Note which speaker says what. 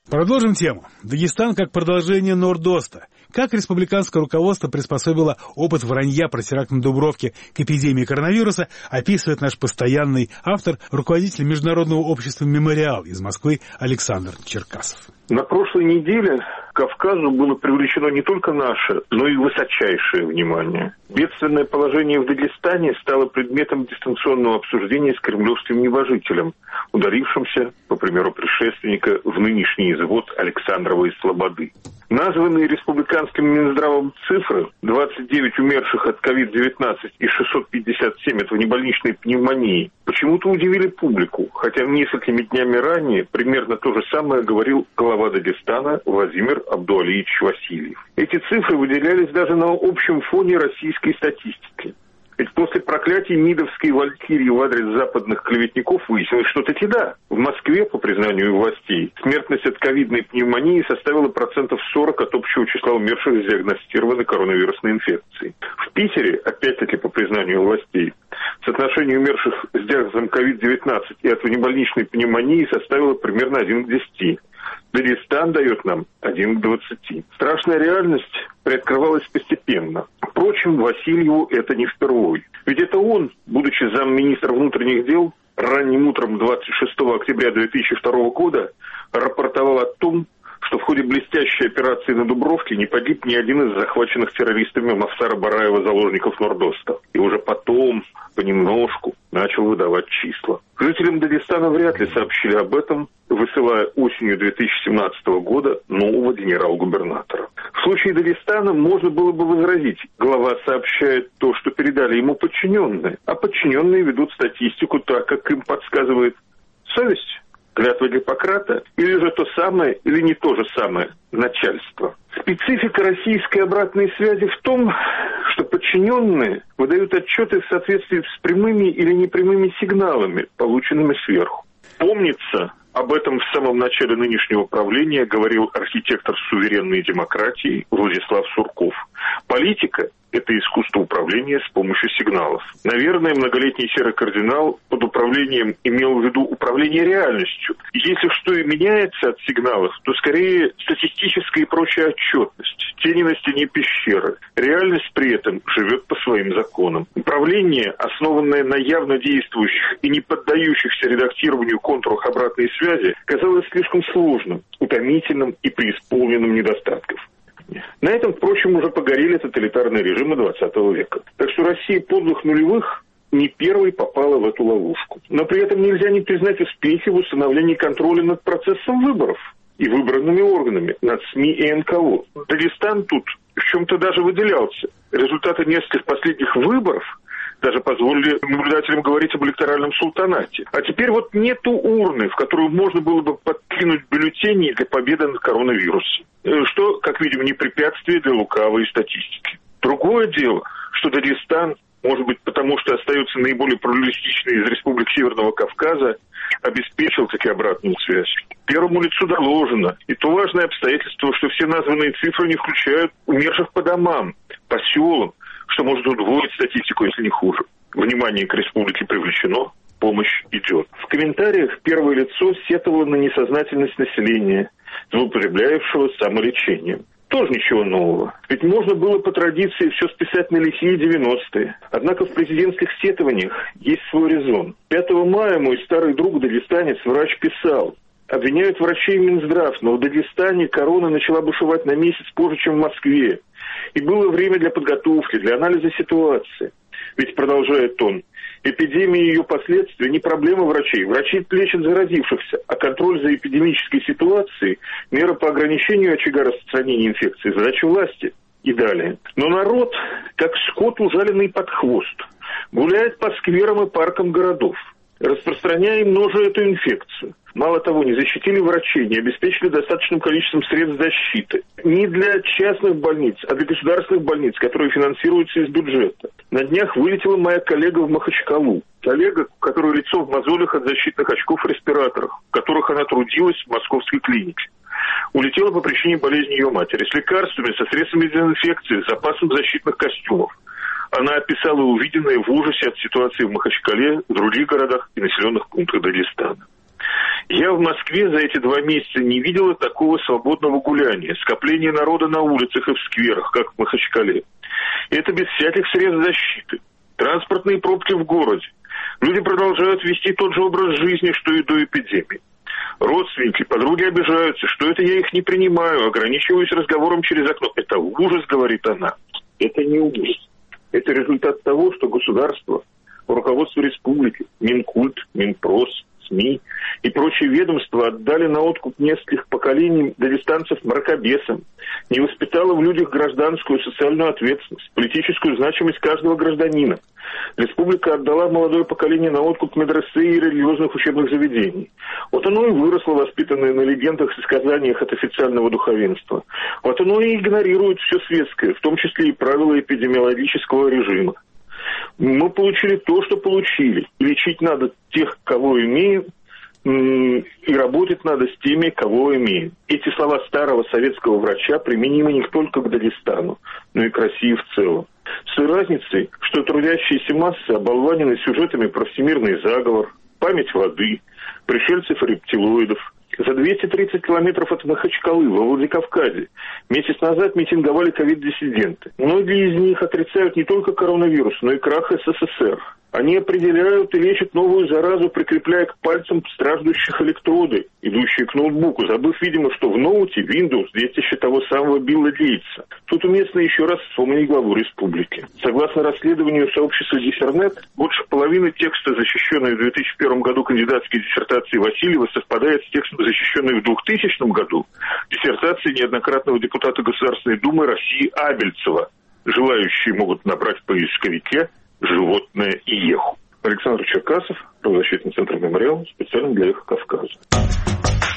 Speaker 1: Продолжим тему. Дагестан как продолжение Норд-Оста. Как республиканское руководство приспособило опыт вранья про теракт на Дубровке к эпидемии коронавируса, описывает наш постоянный автор, руководитель Международного общества «Мемориал» из Москвы Александр Черкасов.
Speaker 2: На прошлой неделе к Кавказу было привлечено не только наше, но и высочайшее внимание. Бедственное положение в Дагестане стало предметом дистанционного обсуждения с кремлевским небожителем, ударившимся, по примеру предшественника, в нынешний извод Александровой слободы. Названные республиканским Минздравом цифры – 29 умерших от COVID-19 и 657 от внебольничной пневмонии – почему-то удивили публику, хотя несколькими днями ранее примерно то же самое говорил глава Дагестана Владимир Абдуалиевич Васильев. Эти цифры выделялись даже на общем фоне российской статистики. Ведь после проклятий МИДовской валькирии в адрес западных клеветников выяснилось, что таки да. В Москве, по признанию властей, смертность от ковидной пневмонии составила 40% от общего числа умерших с диагностированной коронавирусной инфекцией. В Питере, опять-таки по признанию властей, соотношение умерших с диагнозом COVID-19 и от внебольничной пневмонии составило примерно 1 к 10. Дагестан дает нам 1 к 20. Страшная реальность приоткрывалась постепенно. Впрочем, Васильеву это не впервой. Ведь это он, будучи замминистра внутренних дел, ранним утром 26 октября 2002 года рапортовал о том, что в ходе блестящей операции на Дубровке не погиб ни один из захваченных террористами Мавсара Бараева заложников Норд-Оста. И уже потом, понемножку, начал выдавать числа. Жителям Дагестана вряд ли сообщили об этом, высылая осенью 2017 года нового генерал-губернатора. В случае Дагестана можно было бы возразить: глава сообщает то, что передали ему подчиненные, а подчиненные ведут статистику так, как им подсказывает совесть, клятва Гиппократа, или же то самое, или не то же самое начальство. Специфика российской обратной связи в том, что подчиненные выдают отчеты в соответствии с прямыми или непрямыми сигналами, полученными сверху. Помнится, об этом в самом начале нынешнего правления говорил архитектор суверенной демократии Владислав Сурков. Политика – это искусство управления с помощью сигналов. Наверное, многолетний серый кардинал под управлением имел в виду управление реальностью. Если что и меняется от сигналов, то скорее статистическая и прочая отчетность. Тени на стене пещеры. Реальность при этом живет по своим законам. Управление, основанное на явно действующих и не поддающихся редактированию контурах обратной связи, казалось слишком сложным, утомительным и преисполненным недостатков. На этом, впрочем, уже погорели тоталитарные режимы 20 века. Так что Россия подлых нулевых не первой попала в эту ловушку. Но при этом нельзя не признать успехи в установлении контроля над процессом выборов и выбранными органами, над СМИ и НКО. Дагестан тут в чем-то даже выделялся. Результаты нескольких последних выборов даже позволили наблюдателям говорить об электоральном султанате. А теперь вот нету урны, в которую можно было бы подкинуть бюллетени для победы над коронавирусом. Что, как видим, не препятствие для лукавой статистики. Другое дело, что Дагестан, может быть, потому что остается наиболее плуралистичной из республик Северного Кавказа, обеспечил таки обратную связь. Первому лицу доложено. И то важное обстоятельство, что все названные цифры не включают умерших по домам, по селам, что может удвоить статистику, если не хуже. Внимание к республике привлечено, помощь идет. В комментариях первое лицо сетовало на несознательность населения, злоупотребляющего самолечением. Тоже ничего нового. Ведь можно было по традиции все списать на лихие 90-е. Однако в президентских сетованиях есть свой резон. 5 мая мой старый друг дагестанец, врач, писал: обвиняют врачей и Минздрав, но в Дагестане корона начала бушевать на месяц позже, чем в Москве. И было время для подготовки, для анализа ситуации. Ведь, продолжает он, эпидемия и ее последствия не проблема врачей. Врачи лечат заразившихся, а контроль за эпидемической ситуацией, мера по ограничению очага распространения инфекции, задача власти и далее. Но народ, как скот, ужаленный под хвост, гуляет по скверам и паркам городов, распространяя и множа эту инфекцию. Мало того, не защитили врачей, не обеспечили достаточным количеством средств защиты. Не для частных больниц, а для государственных больниц, которые финансируются из бюджета. На днях вылетела моя коллега в Махачкалу. Коллега, у которой лицо в мозолях от защитных очков и респираторов, в которых она трудилась в московской клинике. Улетела по причине болезни ее матери с лекарствами, со средствами дезинфекции, с запасом защитных костюмов. Она описала увиденное в ужасе от ситуации в Махачкале, в других городах и населенных пунктах Дагестана. Я в Москве за эти 2 месяца не видела такого свободного гуляния, скопления народа на улицах и в скверах, как в Махачкале. И это без всяких средств защиты. Транспортные пробки в городе. Люди продолжают вести тот же образ жизни, что и до эпидемии. Родственники, подруги обижаются, что это я их не принимаю, ограничиваюсь разговором через окно. Это ужас, говорит она. Это не ужас. Это результат того, что государство, руководство республики, Минкульт, Минпрос, СМИ и прочие ведомства отдали на откуп нескольких поколений дагестанцев мракобесам, не воспитало в людях гражданскую социальную ответственность, политическую значимость каждого гражданина. Республика отдала молодое поколение на откуп медресе и религиозных учебных заведений. Вот оно и выросло, воспитанное на легендах и сказаниях от официального духовенства. Вот оно и игнорирует все светское, в том числе и правила эпидемиологического режима. Мы получили то, что получили. Лечить надо тех, кого имеем, и работать надо с теми, кого имеем. Эти слова старого советского врача применимы не только к Дагестану, но и к России в целом. С той разницей, что трудящиеся массы оболванены сюжетами про всемирный заговор, память воды, пришельцев и рептилоидов. За 230 километров от Махачкалы, во Владикавказе, месяц назад митинговали ковид-диссиденты. Многие из них отрицают не только коронавирус, но и крах СССР. Они определяют и лечат новую заразу, прикрепляя к пальцам страждущих электроды, идущие к ноутбуку, забыв, видимо, что в ноуте Windows детище того самого Билла Гейтса. Тут уместно еще раз вспомнить главу республики. Согласно расследованию сообщества Диссернет, больше половины текста, защищенной в 2001 году кандидатской диссертации Васильева, совпадает с текстом, защищенной в 2000 году диссертацией неоднократного депутата Государственной Думы России Абельцева. Желающие могут набрать в поисковике «Животное и еху». Александр Черкасов, правозащитный центр «Мемориал», специально для «Эхо Кавказа».